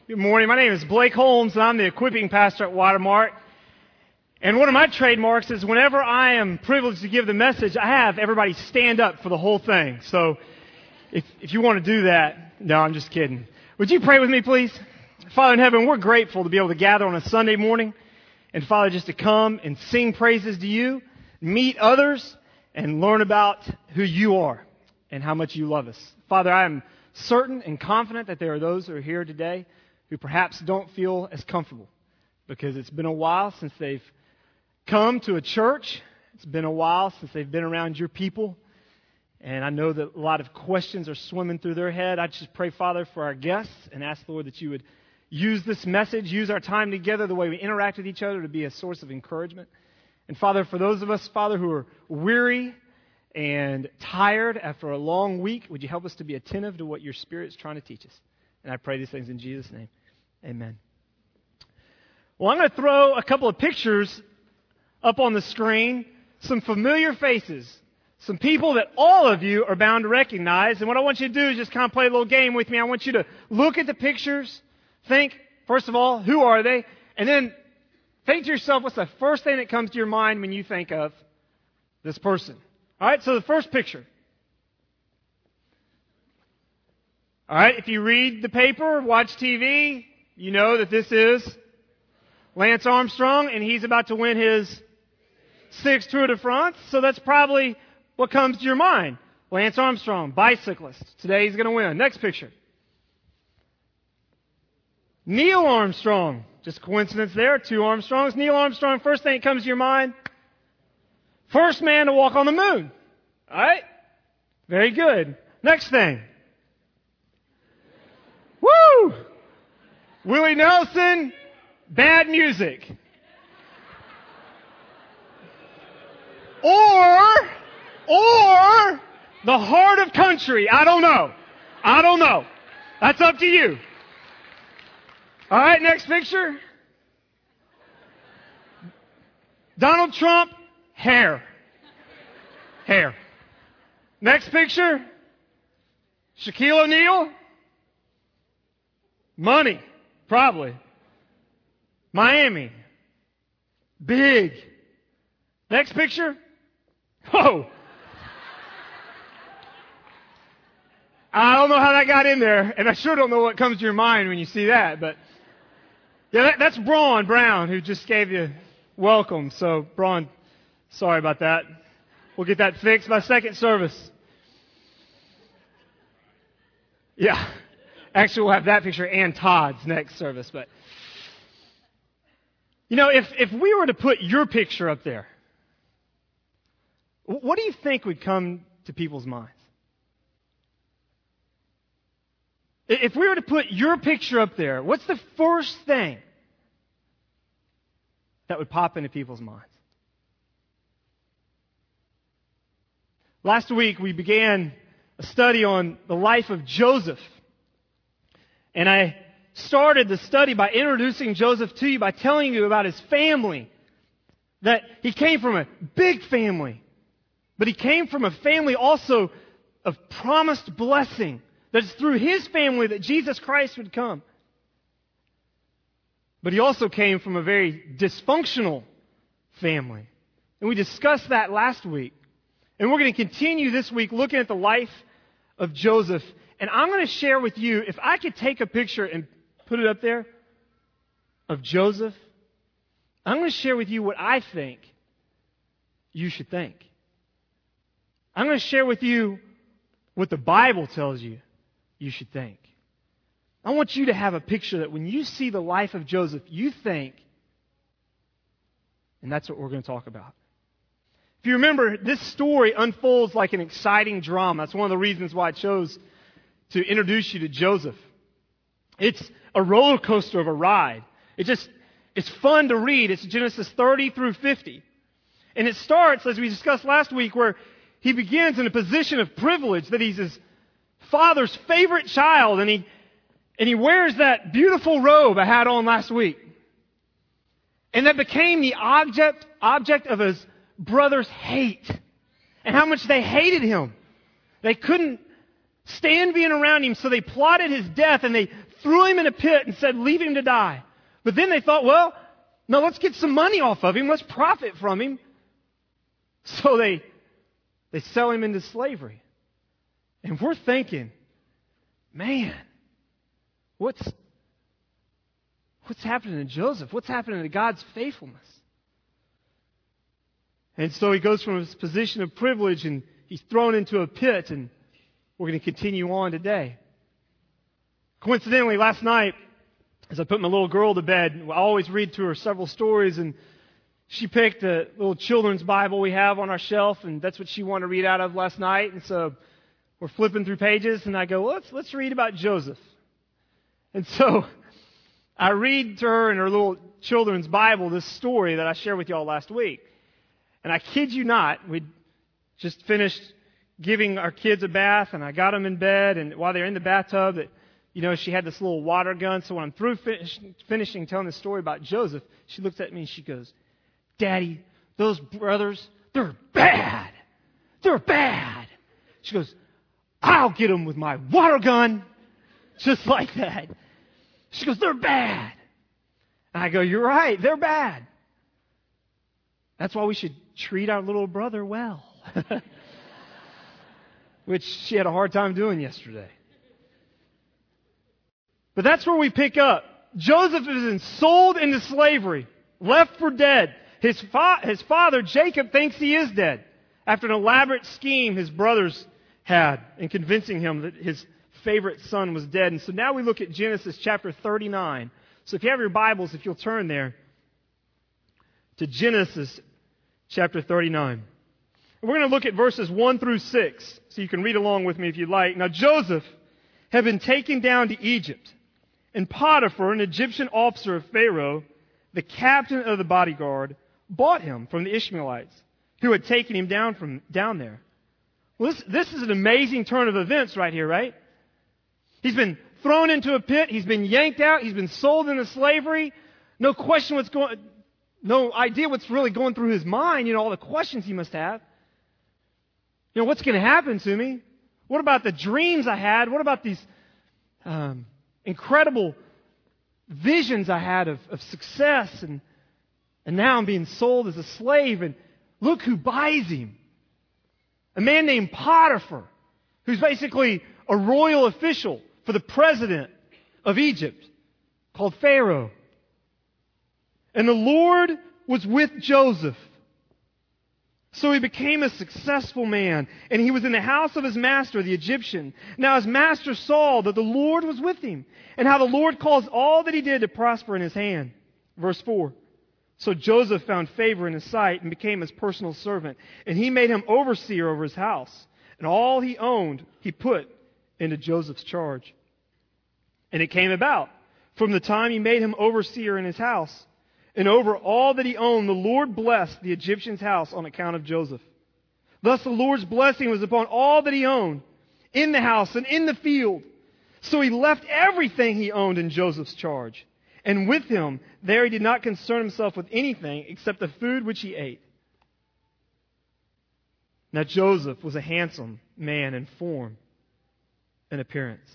Good morning. My name is Blake Holmes, and I'm the equipping pastor at Watermark. And one of my trademarks is whenever I am privileged to give the message, I have everybody stand up for the whole thing. So if you want to do that, no, I'm just kidding. Would you pray with me, please? Father in heaven, we're grateful to be able to gather on a Sunday morning, and Father, just to come and sing praises to you, meet others, and learn about who you are and how much you love us. Father, I am certain and confident that there are those who are here today who perhaps don't feel as comfortable because it's been a while since they've come to a church. It's been a while since they've been around your people. And I know that a lot of questions are swimming through their head. I just pray, Father, for our guests and ask, Lord, that you would use this message, use our time together, the way we interact with each other to be a source of encouragement. And Father, for those of us, Father, who are weary and tired after a long week, would you help us to be attentive to what your Spirit is trying to teach us? And I pray these things in Jesus' name. Amen. Well, I'm going to throw a couple of pictures up on the screen, some familiar faces, some people that all of you are bound to recognize. And what I want you to do is just kind of play a little game with me. I want you to look at the pictures, think, first of all, who are they? And then think to yourself, what's the first thing that comes to your mind when you think of this person? All right, so the first picture. All right, if you read the paper, watch TV, you know that this is Lance Armstrong, and he's about to win his 6th Tour de France, so that's probably what comes to your mind. Lance Armstrong, bicyclist. Today he's going to win. Next picture. Neil Armstrong. Just coincidence there, 2 Armstrongs. Neil Armstrong, first thing that comes to your mind, first man to walk on the moon. All right? Very good. Next thing. Woo! Willie Nelson, bad music. Or the heart of country. I don't know. That's up to you. All right, next picture. Donald Trump, hair. Next picture. Shaquille O'Neal, money, probably. Miami, big. Next picture. Whoa. I don't know how that got in there, and I sure don't know what comes to your mind when you see that, but yeah, that's Braun Brown, who just gave you welcome. So, Braun, sorry about that. We'll get that fixed by second service. Yeah. Actually, we'll have that picture and Todd's next service. But, you know, if we were to put your picture up there, what do you think would come to people's minds? If we were to put your picture up there, what's the first thing that would pop into people's minds? Last week, we began a study on the life of Joseph. And I started the study by introducing Joseph to you by telling you about his family. That he came from a big family. But he came from a family also of promised blessing. That it's through his family that Jesus Christ would come. But he also came from a very dysfunctional family. And we discussed that last week. And we're going to continue this week looking at the life of Joseph. And I'm going to share with you, if I could take a picture and put it up there of Joseph, I'm going to share with you what I think you should think. I'm going to share with you what the Bible tells you you should think. I want you to have a picture that when you see the life of Joseph, you think, and that's what we're going to talk about. If you remember, this story unfolds like an exciting drama. That's one of the reasons why I chose to introduce you to Joseph. It's a roller coaster of a ride. It's fun to read. It's Genesis 30 through 50. And it starts, as we discussed last week, where he begins in a position of privilege, that he's his father's favorite child, and he wears that beautiful robe I had on last week. And that became the object of his brothers' hate. And how much they hated him. They couldn't stand being around him, so they plotted his death, and they threw him in a pit and said, leave him to die. But then they thought, well, no, let's get some money off of him. Let's profit from him. So they sell him into slavery. And we're thinking, man, what's happening to Joseph? What's happening to God's faithfulness? And so he goes from his position of privilege and he's thrown into a pit, and we're going to continue on today. Coincidentally, last night, as I put my little girl to bed, I always read to her several stories, and she picked a little children's Bible we have on our shelf, and that's what she wanted to read out of last night. And so we're flipping through pages, and I go, well, let's read about Joseph. And so I read to her in her little children's Bible this story that I shared with y'all last week. And I kid you not, we'd just finished giving our kids a bath, and I got them in bed, and while they're in the bathtub, she had this little water gun. So when I'm through finishing telling the story about Joseph, she looks at me and she goes, Daddy, those brothers, they're bad. They're bad. She goes, I'll get them with my water gun. Just like that. She goes, they're bad. And I go, you're right, they're bad. That's why we should treat our little brother well. Which she had a hard time doing yesterday. But that's where we pick up. Joseph is sold into slavery, left for dead. His father, Jacob, thinks he is dead after an elaborate scheme his brothers had in convincing him that his favorite son was dead. And so now we look at Genesis chapter 39. So if you have your Bibles, if you'll turn there to Genesis chapter 39. And we're going to look at verses 1 through 6, so you can read along with me if you'd like. Now Joseph had been taken down to Egypt, and Potiphar, an Egyptian officer of Pharaoh, the captain of the bodyguard, bought him from the Ishmaelites who had taken him down there. Well, this is an amazing turn of events right here, right? He's been thrown into a pit. He's been yanked out. He's been sold into slavery. No idea what's really going through his mind. All the questions he must have. What's going to happen to me? What about the dreams I had? What about these incredible visions I had of success? And now I'm being sold as a slave. And look who buys him. A man named Potiphar, who's basically a royal official for the president of Egypt, called Pharaoh. And the Lord was with Joseph. So he became a successful man, and he was in the house of his master, the Egyptian. Now his master saw that the Lord was with him, and how the Lord caused all that he did to prosper in his hand. Verse 4. So Joseph found favor in his sight and became his personal servant, and he made him overseer over his house. And all he owned he put into Joseph's charge. And it came about, from the time he made him overseer in his house, and over all that he owned, the Lord blessed the Egyptian's house on account of Joseph. Thus the Lord's blessing was upon all that he owned, in the house and in the field. So he left everything he owned in Joseph's charge. And with him, there he did not concern himself with anything except the food which he ate. Now Joseph was a handsome man in form and appearance.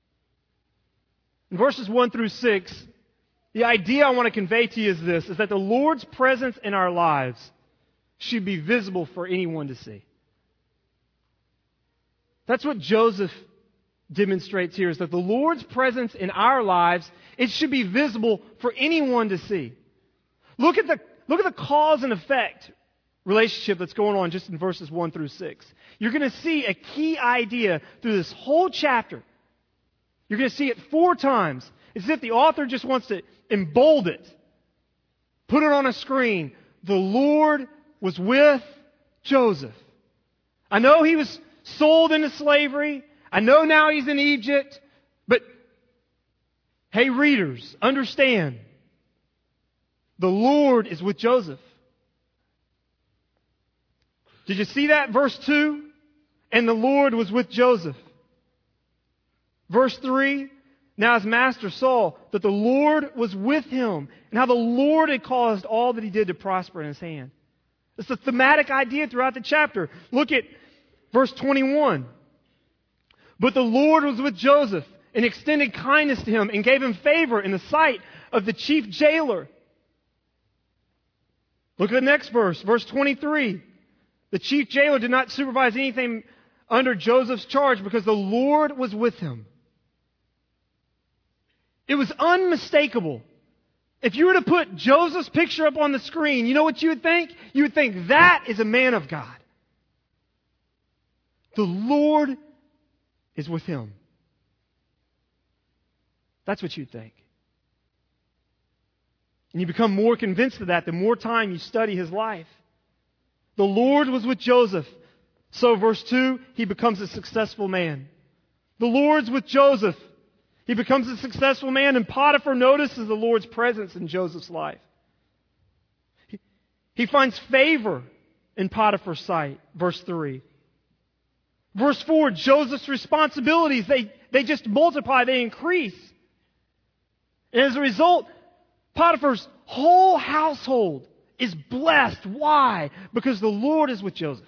In verses 1 through 6, the idea I want to convey to you is this, is that the Lord's presence in our lives should be visible for anyone to see. That's what Joseph demonstrates here, is that the Lord's presence in our lives, it should be visible for anyone to see. Look at the cause and effect relationship that's going on just in verses 1 through 6. You're going to see a key idea through this whole chapter. You're going to see it 4 times. It's as if the author just wants to embold it. Put it on a screen. The Lord was with Joseph. I know he was sold into slavery. I know now he's in Egypt. But, hey readers, understand. The Lord is with Joseph. Did you see that? Verse 2. And the Lord was with Joseph. Verse 3. Now his master saw that the Lord was with him, and how the Lord had caused all that he did to prosper in his hand. It's a thematic idea throughout the chapter. Look at verse 21. But the Lord was with Joseph, and extended kindness to him and gave him favor in the sight of the chief jailer. Look at the next verse, verse 23. The chief jailer did not supervise anything under Joseph's charge because the Lord was with him. It was unmistakable. If you were to put Joseph's picture up on the screen, you know what you would think? You would think that is a man of God. The Lord is with him. That's what you'd think. And you become more convinced of that the more time you study his life. The Lord was with Joseph. So verse 2, he becomes a successful man. The Lord's with Joseph. He becomes a successful man, and Potiphar notices the Lord's presence in Joseph's life. He finds favor in Potiphar's sight. Verse 3. Verse 4, Joseph's responsibilities, they just multiply, they increase. And as a result, Potiphar's whole household is blessed. Why? Because the Lord is with Joseph.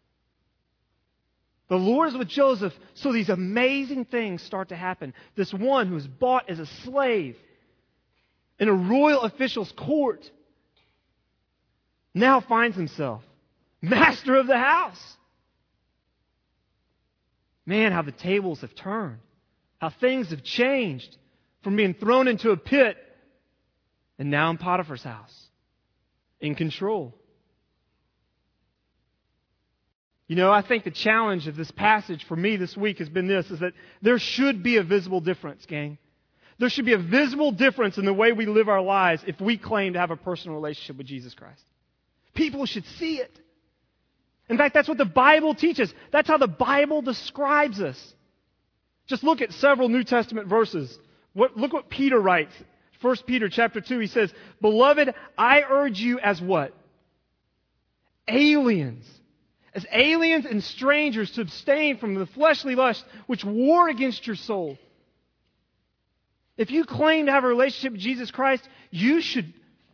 The Lord is with Joseph, so these amazing things start to happen. This one who was bought as a slave in a royal official's court now finds himself master of the house. Man, how the tables have turned. How things have changed from being thrown into a pit and now in Potiphar's house, in control. You know, I think the challenge of this passage for me this week has been this, is that there should be a visible difference, gang. There should be a visible difference in the way we live our lives if we claim to have a personal relationship with Jesus Christ. People should see it. In fact, that's what the Bible teaches. That's how the Bible describes us. Just look at several New Testament verses. Look what Peter writes. 1 Peter chapter 2, he says, "Beloved, I urge you as what? Aliens. As aliens and strangers to abstain from the fleshly lust which war against your soul." If you claim to have a relationship with Jesus Christ, you should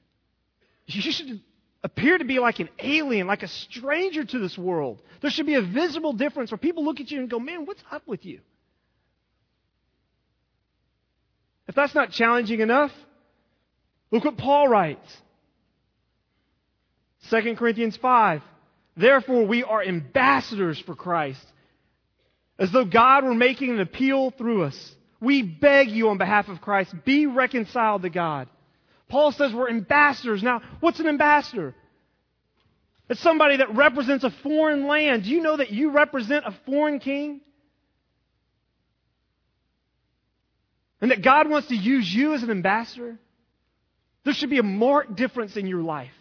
appear to be like an alien, like a stranger to this world. There should be a visible difference where people look at you and go, "Man, what's up with you?" If that's not challenging enough, look what Paul writes. 2 Corinthians 5. "Therefore we are ambassadors for Christ, as though God were making an appeal through us. We beg you on behalf of Christ, be reconciled to God." Paul says we're ambassadors. Now, what's an ambassador? It's somebody that represents a foreign land. Do you know that you represent a foreign king? And that God wants to use you as an ambassador? There should be a marked difference in your life.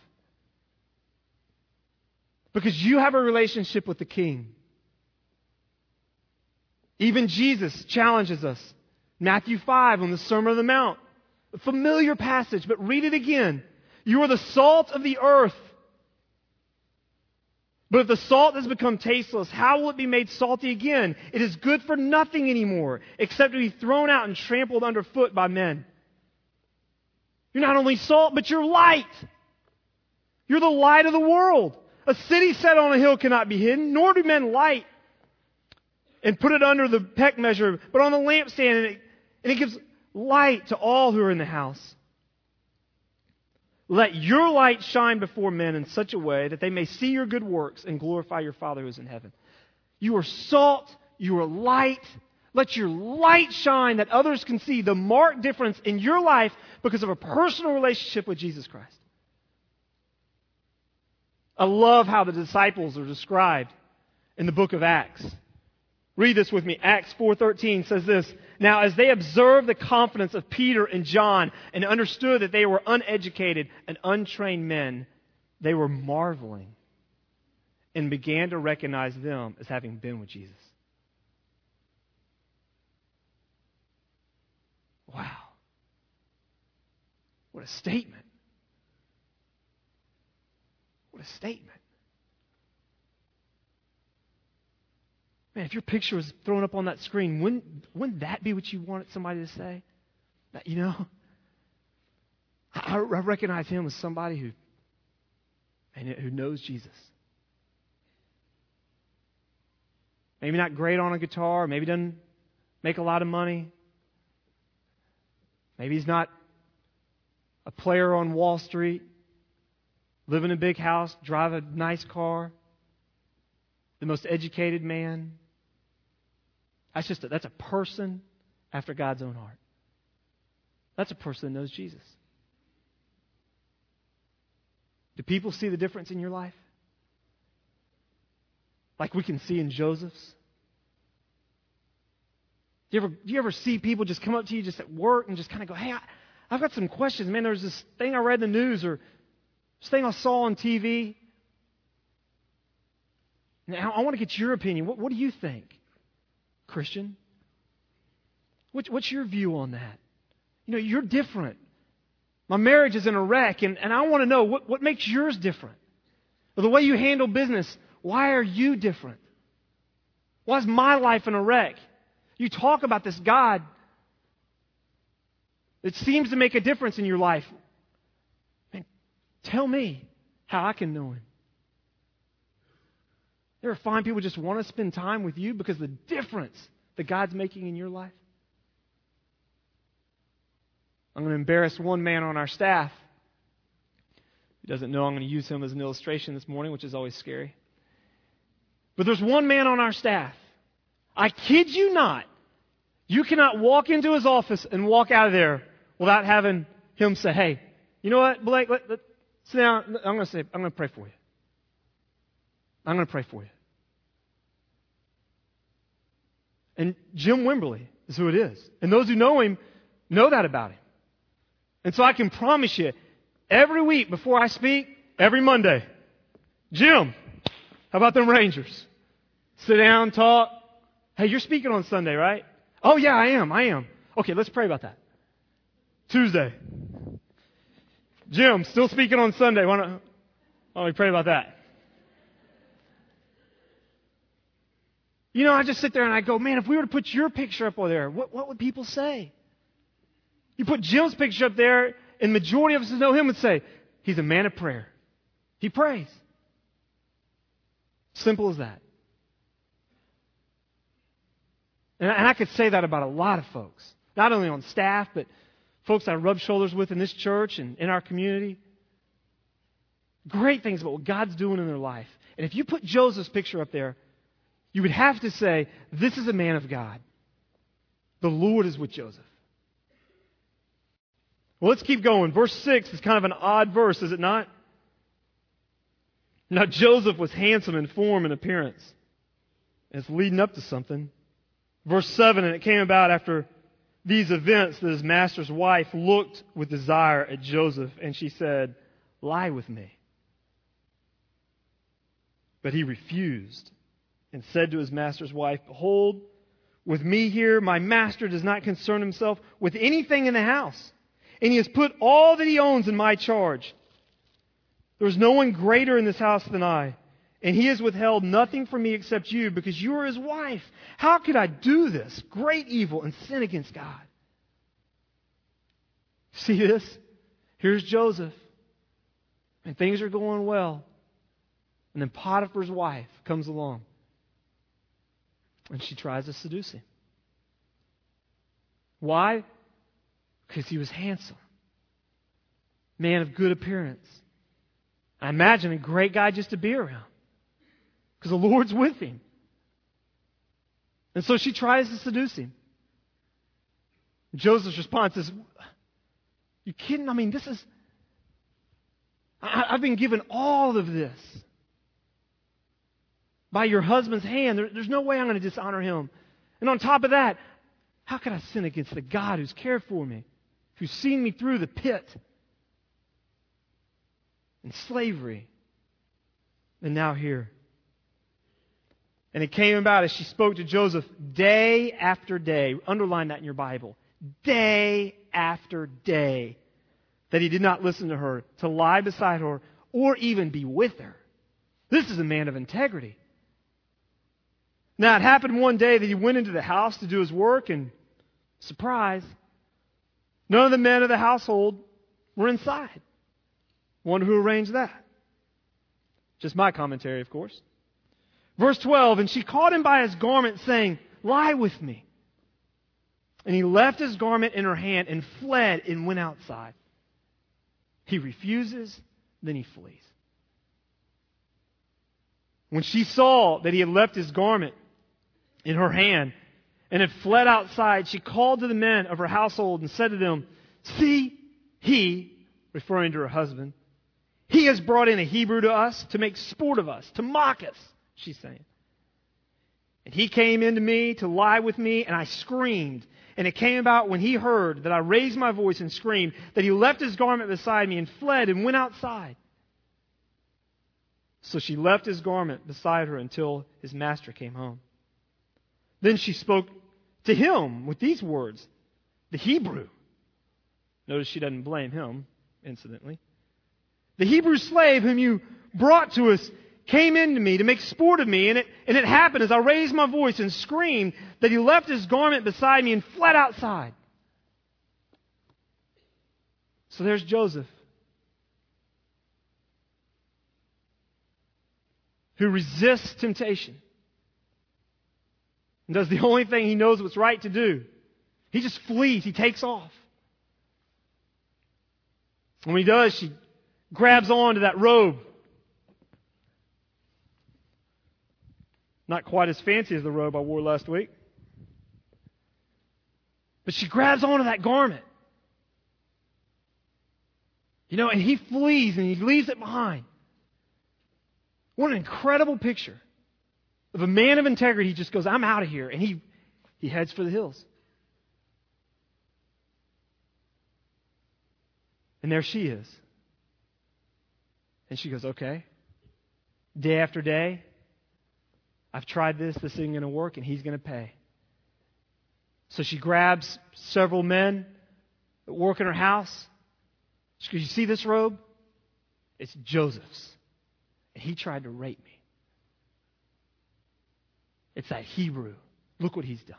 Because you have a relationship with the King. Even Jesus challenges us. Matthew 5 on the Sermon on the Mount. A familiar passage, but read it again. "You are the salt of the earth. But if the salt has become tasteless, how will it be made salty again? It is good for nothing anymore, except to be thrown out and trampled underfoot by men." You're not only salt, but you're light. You're the light of the world. A city set on a hill cannot be hidden, nor do men light and put it under the peck measure, but on the lampstand, and it gives light to all who are in the house. "Let your light shine before men in such a way that they may see your good works and glorify your Father who is in heaven." You are salt, you are light. Let your light shine that others can see the marked difference in your life because of a personal relationship with Jesus Christ. I love how the disciples are described in the book of Acts. Read this with me. Acts 4:13 says this, "Now as they observed the confidence of Peter and John and understood that they were uneducated and untrained men, they were marveling and began to recognize them as having been with Jesus." Wow. What a statement. What a statement. Man, if your picture was thrown up on that screen, wouldn't that be what you wanted somebody to say? That, you know, I recognize him as somebody who knows Jesus. Maybe not great on a guitar, maybe doesn't make a lot of money, Maybe he's not a player on Wall Street, live in a big house, drive a nice car, the most educated man. That's a person after God's own heart. That's a person that knows Jesus. Do people see the difference in your life? Like we can see in Joseph's? Do you ever see people just come up to you just at work and just kind of go, hey, I've got some questions. Man, there's this thing I read in the news or this thing I saw on TV. Now, I want to get your opinion. What do you think, Christian? What's your view on that? You know, you're different. My marriage is in a wreck, and I want to know what makes yours different. Or the way you handle business, why are you different? Why is my life in a wreck? You talk about this God that seems to make a difference in your life. Man, tell me how I can know Him. You ever find people just want to spend time with you because of the difference that God's making in your life? I'm going to embarrass one man on our staff. He doesn't know I'm going to use him as an illustration this morning, which is always scary. But there's one man on our staff. I kid you not. You cannot walk into his office and walk out of there without having him say, hey, you know what, Blake, let sit down. I'm going to pray for you. I'm going to pray for you. And Jim Wimberly is who it is. And those who know him know that about him. And so I can promise you, every week before I speak, every Monday, Jim, how about them Rangers? Sit down, talk. Hey, you're speaking on Sunday, right? Oh, yeah, I am. Okay, let's pray about that. Tuesday. Jim, still speaking on Sunday. Why don't we pray about that? You know, I just sit there and I go, man, if we were to put your picture up over there, what would people say? You put Jim's picture up there, and the majority of us who know him would say, he's a man of prayer. He prays. Simple as that. And I could say that about a lot of folks. Not only on staff, but folks I rub shoulders with in this church and in our community. Great things about what God's doing in their life. And if you put Joseph's picture up there, you would have to say, this is a man of God. The Lord is with Joseph. Well, let's keep going. Verse 6 is kind of an odd verse, is it not? Now, Joseph was handsome in form and appearance. It's leading up to something. Verse 7, and it came about after these events that his master's wife looked with desire at Joseph, and she said, lie with me. But he refused and said to his master's wife, behold, with me here, my master does not concern himself with anything in the house. And he has put all that he owns in my charge. There is no one greater in this house than I. And he has withheld nothing from me except you, because you are his wife. How could I do this great evil and sin against God? See this? Here's Joseph. And things are going well. And then Potiphar's wife comes along. And she tries to seduce him. Why? Because he was handsome. Man of good appearance. I imagine a great guy just to be around. Because the Lord's with him. And so she tries to seduce him. Joseph's response is, you kidding? I mean, I've been given all of this by your husband's hand. There's no way I'm going to dishonor him. And on top of that, how can I sin against the God who's cared for me, who's seen me through the pit and slavery, and now here? And it came about as she spoke to Joseph day after day. Underline that in your Bible. Day after day. That he did not listen to her, to lie beside her, or even be with her. This is a man of integrity. Now, it happened one day that he went into the house to do his work, and surprise, none of the men of the household were inside. Wonder who arranged that. Just my commentary, of course. Verse 12, and she caught him by his garment, saying, lie with me. And he left his garment in her hand and fled and went outside. He refuses, then he flees. When she saw that he had left his garment in her hand and had fled outside, she called to the men of her household and said to them, "See, he," referring to her husband, "he has brought in a Hebrew to us to make sport of us, to mock us," she's saying. "And he came in to me to lie with me, and I screamed. And it came about when he heard that I raised my voice and screamed, that he left his garment beside me and fled and went outside." So she left his garment beside her until his master came home. Then she spoke to him with these words, the Hebrew. Notice she doesn't blame him, incidentally. "The Hebrew slave whom you brought to us came in to me to make sport of me, and it happened as I raised my voice and screamed that he left his garment beside me and fled outside." So there's Joseph, who resists temptation and does the only thing he knows what's right to do. He just flees. He takes off. And when he does, she grabs on to that robe. Not quite as fancy as the robe I wore last week. But she grabs onto that garment. And he flees and he leaves it behind. What an incredible picture of a man of integrity. He just goes, "I'm out of here." And he heads for the hills. And there she is. And she goes, "Okay. Day after day, I've tried this isn't going to work, and he's going to pay." So she grabs several men that work in her house. She goes, "You see this robe? It's Joseph's. And he tried to rape me. It's that Hebrew. Look what he's done."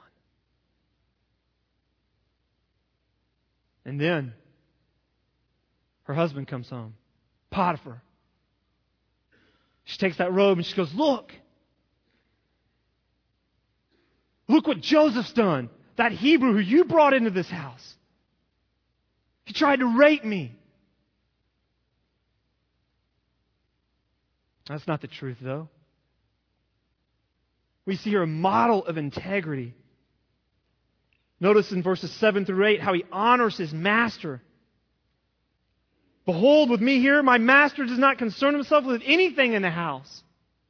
And then her husband comes home, Potiphar. She takes that robe and she goes, Look what Joseph's done. That Hebrew who you brought into this house. He tried to rape me." That's not the truth, though. We see here a model of integrity. Notice in verses 7 through 8 how he honors his master. "Behold, with me here, my master does not concern himself with anything in the house."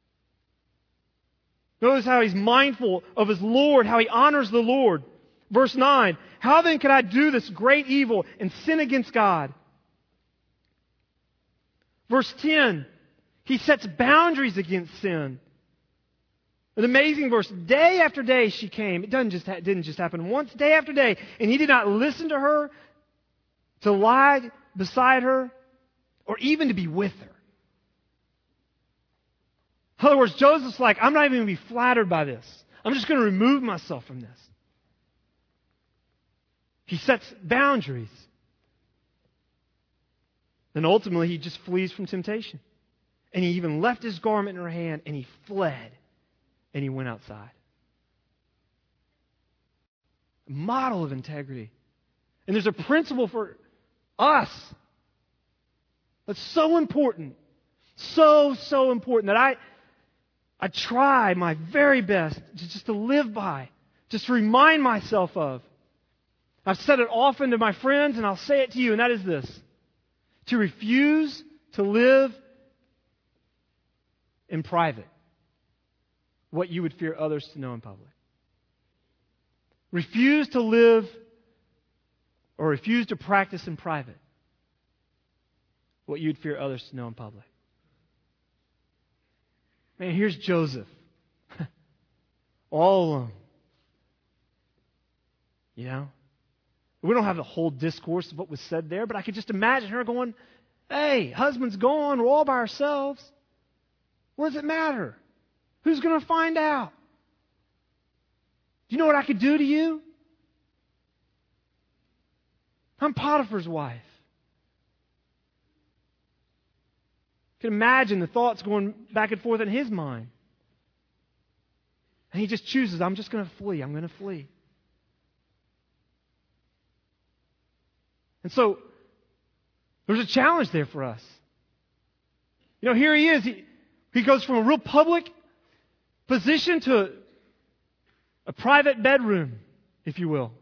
Notice how he's mindful of his Lord, how he honors the Lord. Verse 9, "How then can I do this great evil and sin against God?" Verse 10, he sets boundaries against sin. An amazing verse. Day after day she came. It didn't just happen once. Day after day. And he did not listen to her, to lie beside her, or even to be with her. In other words, Joseph's like, "I'm not even going to be flattered by this. I'm just going to remove myself from this." He sets boundaries. And ultimately, he just flees from temptation. And he even left his garment in her hand, and he fled, and he went outside. A model of integrity. And there's a principle for us that's so important. So important that I try my very best to live by, just to remind myself of. I've said it often to my friends, and I'll say it to you, and that is this: to refuse to live in private what you would fear others to know in public. Refuse to live or refuse to practice in private what you'd fear others to know in public. Man, here's Joseph. All alone. We don't have the whole discourse of what was said there, but I could just imagine her going, "Hey, husband's gone. We're all by ourselves. What does it matter? Who's going to find out? Do you know what I could do to you? I'm Potiphar's wife." You can imagine the thoughts going back and forth in his mind. And he just chooses, I'm just going to flee. I'm going to flee. And so, there's a challenge there for us. Here he is. He goes from a real public position to a private bedroom, if you will.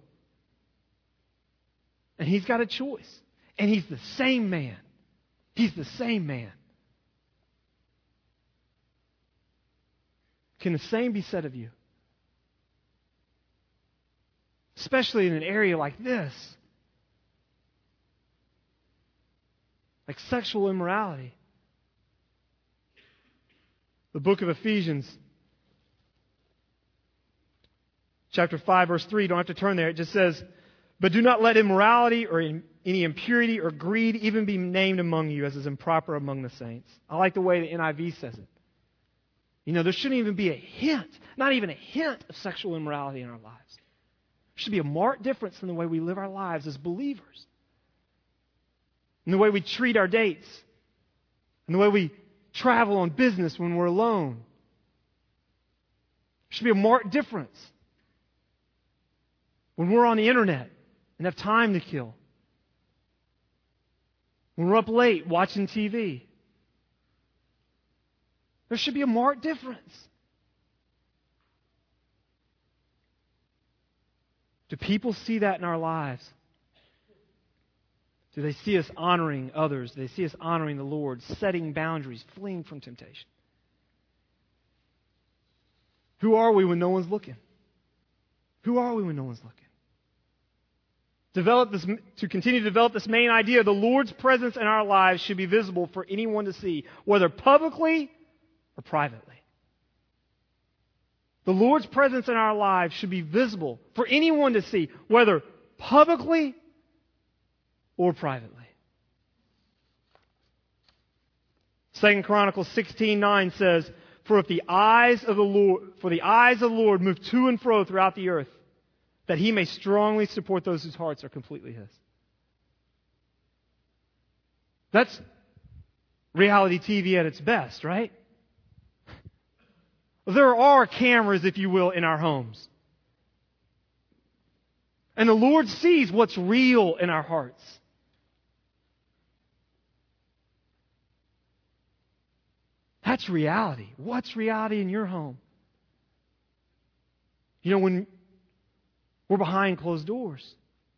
And he's got a choice. And he's the same man. He's the same man. Can the same be said of you? Especially in an area like this. Like sexual immorality. The book of Ephesians, chapter 5, verse 3, you don't have to turn there. It just says, "But do not let immorality or any impurity or greed even be named among you as is improper among the saints." I like the way the NIV says it. There shouldn't even be a hint, not even a hint of sexual immorality in our lives. There should be a marked difference in the way we live our lives as believers. In the way we treat our dates. In the way we travel on business when we're alone. There should be a marked difference. When we're on the internet and have time to kill. When we're up late watching TV. There should be a marked difference. Do people see that in our lives? Do they see us honoring others? Do they see us honoring the Lord, setting boundaries, fleeing from temptation? Who are we when no one's looking? Who are we when no one's looking? To continue to develop this main idea, the Lord's presence in our lives should be visible for anyone to see, whether publicly or privately. The Lord's presence in our lives should be visible for anyone to see, whether publicly or privately. 2 Chronicles 16:9 says, "For the eyes of the Lord move to and fro throughout the earth, that He may strongly support those whose hearts are completely His." That's reality TV at its best, right? There are cameras, if you will, in our homes. And the Lord sees what's real in our hearts. That's reality. What's reality in your home? When we're behind closed doors.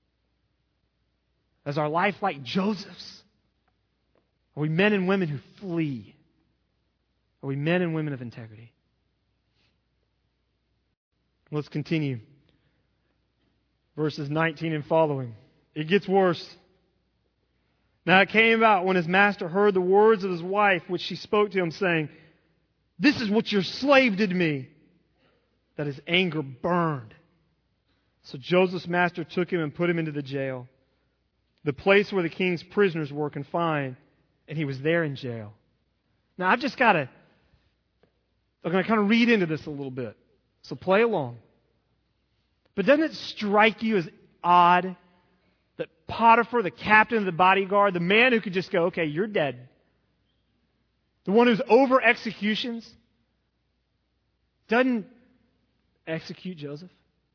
Is our life like Joseph's? Are we men and women who flee? Are we men and women of integrity? Let's continue. Verses 19 and following. It gets worse. "Now it came about when his master heard the words of his wife, which she spoke to him, saying, 'This is what your slave did to me,' that his anger burned. So Joseph's master took him and put him into the jail, the place where the king's prisoners were confined, and he was there in jail." Now I'm going to kind of read into this a little bit. So play along. But doesn't it strike you as odd that Potiphar, the captain of the bodyguard, the man who could just go, "Okay, you're dead," the one who's over executions, doesn't execute Joseph?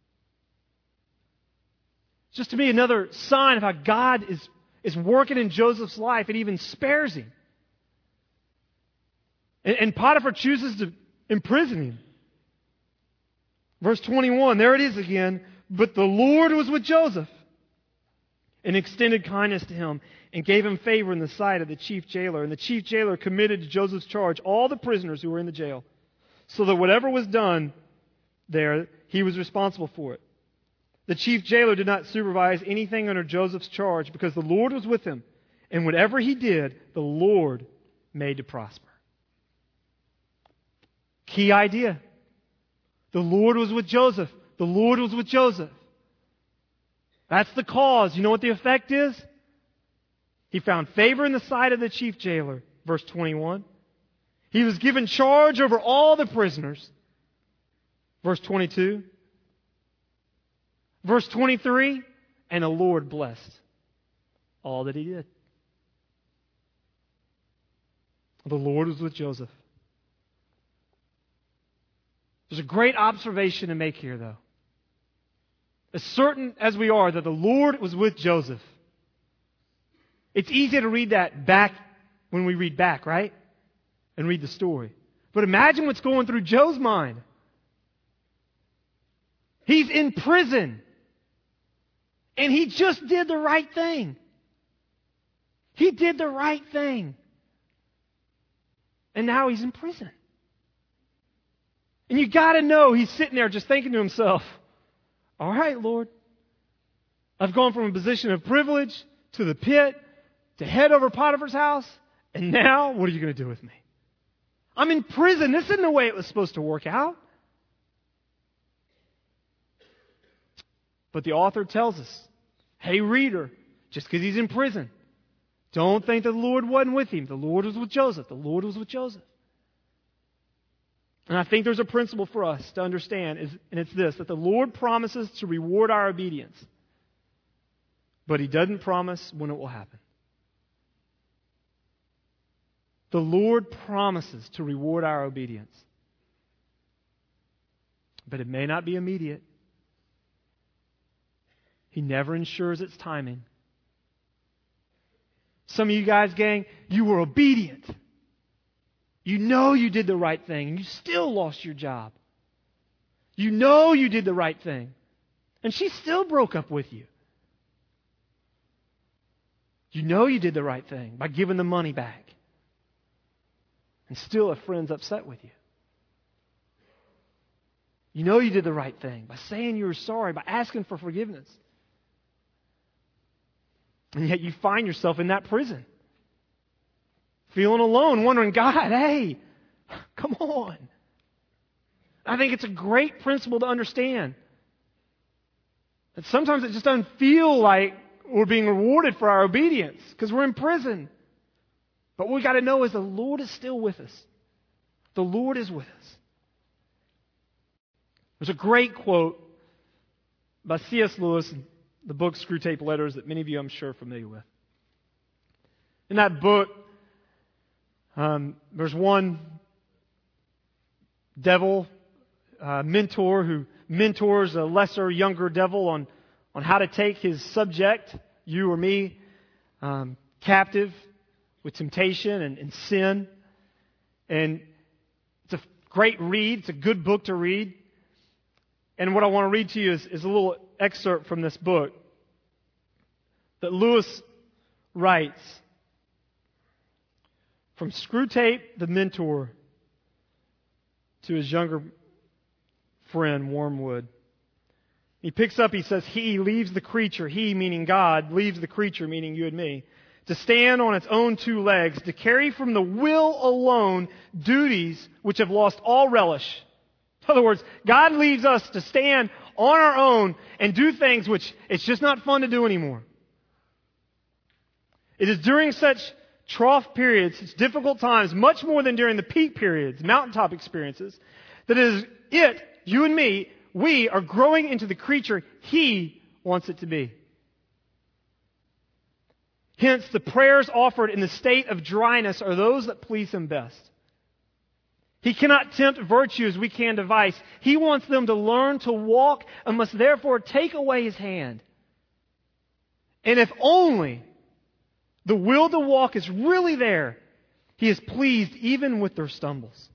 It's just to me another sign of how God is working in Joseph's life and even spares him. And Potiphar chooses to imprison him. Verse 21, there it is again. "But the Lord was with Joseph and extended kindness to him and gave him favor in the sight of the chief jailer. And the chief jailer committed to Joseph's charge all the prisoners who were in the jail, so that whatever was done there, he was responsible for it. The chief jailer did not supervise anything under Joseph's charge because the Lord was with him, and whatever he did, the Lord made to prosper." Key idea. The Lord was with Joseph. The Lord was with Joseph. That's the cause. You know what the effect is? He found favor in the sight of the chief jailer. Verse 21. He was given charge over all the prisoners. Verse 22. Verse 23. And the Lord blessed all that he did. The Lord was with Joseph. There's a great observation to make here, though. As certain as we are that the Lord was with Joseph, It's easy to read that back when we read back, right? And read the story. But imagine what's going through Joe's mind. He's in prison. And he just did the right thing. He did the right thing. And now he's in prison. And you got to know he's sitting there just thinking to himself, all right, Lord, I've gone from a position of privilege to the pit, to head over Potiphar's house, and now what are you going to do with me? I'm in prison. This isn't the way it was supposed to work out. But the author tells us, hey, reader, just because he's in prison, don't think that the Lord wasn't with him. The Lord was with Joseph. The Lord was with Joseph. And I think there's a principle for us to understand, and it's this, that the Lord promises to reward our obedience, but He doesn't promise when it will happen. The Lord promises to reward our obedience, but it may not be immediate. He never ensures its timing. Some of you guys, gang, you were obedient. You know you did the right thing, and you still lost your job. You know you did the right thing, and she still broke up with you. You know you did the right thing by giving the money back, and still a friend's upset with you. You know you did the right thing by saying you were sorry, by asking for forgiveness. And yet you find yourself in that prison. Feeling alone, wondering, God, hey, come on. I think it's a great principle to understand. That sometimes it just doesn't feel like we're being rewarded for our obedience because we're in prison. But what we got to know is the Lord is still with us. The Lord is with us. There's a great quote by C.S. Lewis in the book Screwtape Letters that many of you, I'm sure, are familiar with. In that book, there's one devil mentor who mentors a lesser, younger devil on how to take his subject, you or me, captive with temptation and sin. And it's a great read. It's a good book to read. And what I want to read to you is a little excerpt from this book that Lewis writes from Screwtape, the mentor, to his younger friend, Wormwood. He picks up, he says, he leaves the creature, he meaning God, leaves the creature, meaning you and me, to stand on its own two legs, to carry from the will alone duties which have lost all relish. In other words, God leaves us to stand on our own and do things which it's just not fun to do anymore. It is during such trough periods, such difficult times, much more than during the peak periods, mountaintop experiences, that you and me, we are growing into the creature He wants it to be. Hence, the prayers offered in the state of dryness are those that please Him best. He cannot tempt virtue as we can device. He wants them to learn to walk and must therefore take away His hand. And if only the will to walk is really there, He is pleased even with their stumbles.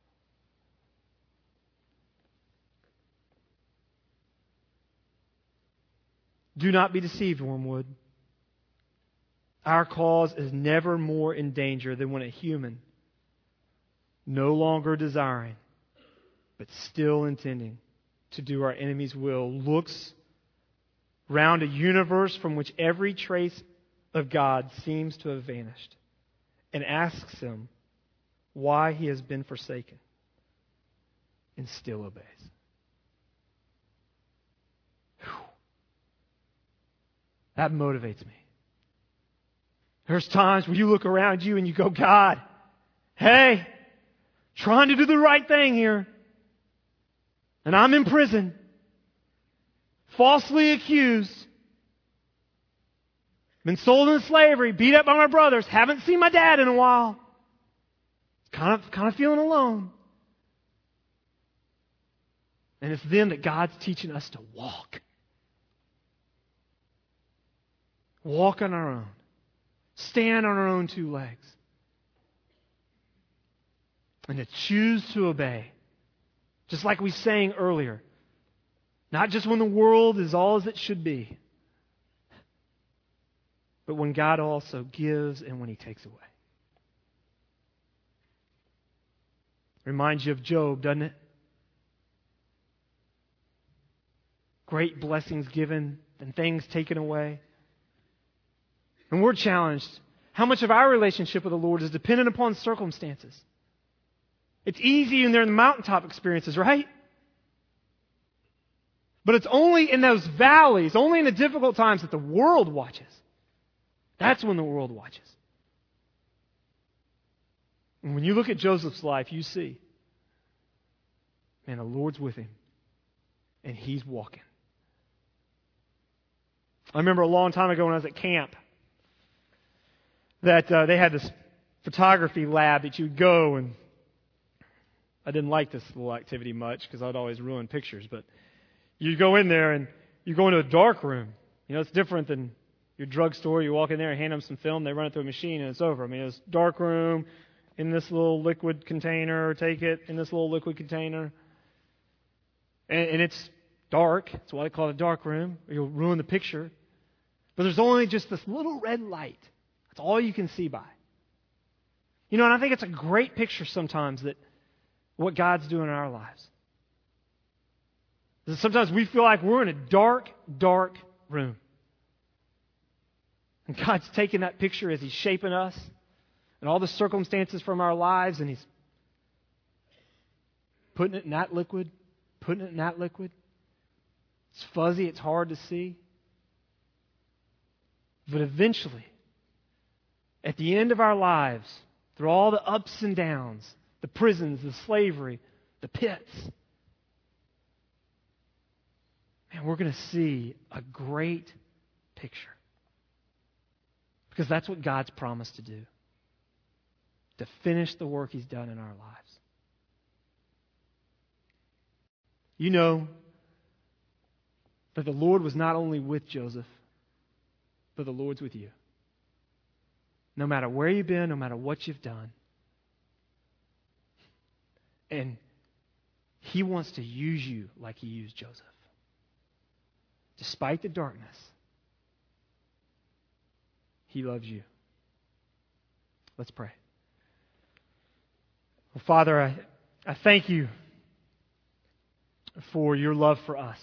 Do not be deceived, Wormwood. Our cause is never more in danger than when a human, no longer desiring, but still intending to do our enemy's will, looks round a universe from which every trace of God seems to have vanished, and asks Him why He has been forsaken, and still obeys. Whew. That motivates me. There's times where you look around you and you go, God, hey, trying to do the right thing here, and I'm in prison, falsely accused, been sold into slavery, beat up by my brothers, haven't seen my dad in a while, kind of feeling alone. And it's then that God's teaching us to walk. Walk on our own. stand on our own two legs, and to choose to obey, just like we sang earlier, not just when the world is all as it should be, but when God also gives and when He takes away. Reminds you of Job, doesn't it? Great blessings given and things taken away. And we're challenged. How much of our relationship with the Lord is dependent upon circumstances? It's easy when they're in the mountaintop experiences, right? But it's only in those valleys, only in the difficult times that the world watches. That's when the world watches. And when you look at Joseph's life, you see, man, the Lord's with him. And he's walking. I remember a long time ago when I was at camp that they had this photography lab that you would go, and I didn't like this little activity much because I'd always ruin pictures, but you go in there and you go into a dark room. You know, it's different than your drugstore. You walk in there and hand them some film, they run it through a machine and it's over. I mean, it's dark room in this little liquid container, take it in this little liquid container. And it's dark. That's why they call it a dark room. You'll ruin the picture. But there's only just this little red light. That's all you can see by. You know, and I think it's a great picture sometimes that what God's doing in our lives. Sometimes we feel like we're in a dark, dark room. And God's taking that picture as He's shaping us and all the circumstances from our lives, and He's putting it in that liquid, putting it in that liquid. It's fuzzy, it's hard to see. But eventually, at the end of our lives, through all the ups and downs, the prisons, the slavery, the pits, man, we're going to see a great picture. Because that's what God's promised to do. To finish the work He's done in our lives. You know that the Lord was not only with Joseph, but the Lord's with you. No matter where you've been, no matter what you've done. And He wants to use you like He used Joseph. Despite the darkness, He loves you. Let's pray. Well, Father, I thank You for Your love for us.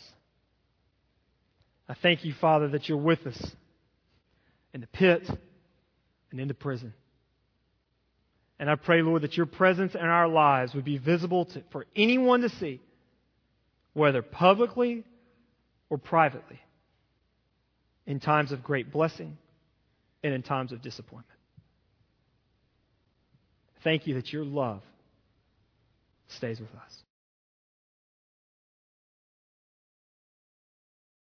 I thank You, Father, that You're with us in the pit and in the prison. And I pray, Lord, that Your presence in our lives would be visible for anyone to see, whether publicly or privately, in times of great blessing and in times of disappointment. Thank You that Your love stays with us.